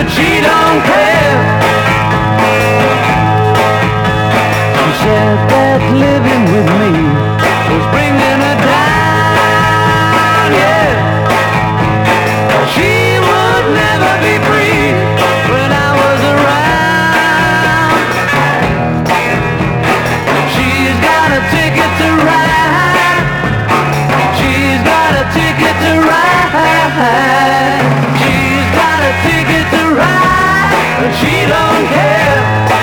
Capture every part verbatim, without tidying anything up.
but she don't care. She said that living with me was bringing her down, yeah. She would never be free when I was around. She's got a ticket to ride. She's got a ticket to ride. She's got a ticket to ride, but she don't care.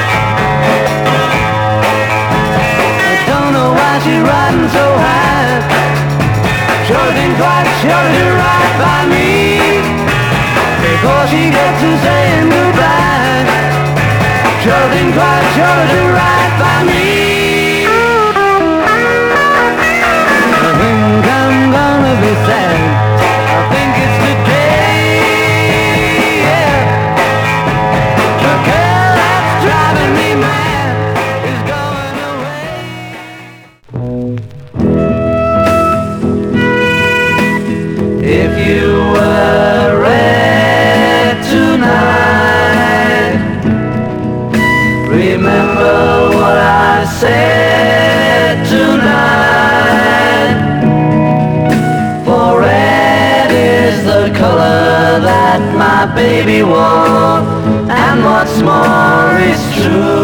I don't know why she's riding so high. Sure didn't quite sure to ride by me, before she gets to saying goodbye. Sure didn't quite sure to ride by me. I think I'm gonna be sad. I think it's today, yeah. The girl that's driving me mad is going away. If you were red tonight, remember what I said tonight. For red is the color that my baby wore, and what's more is true.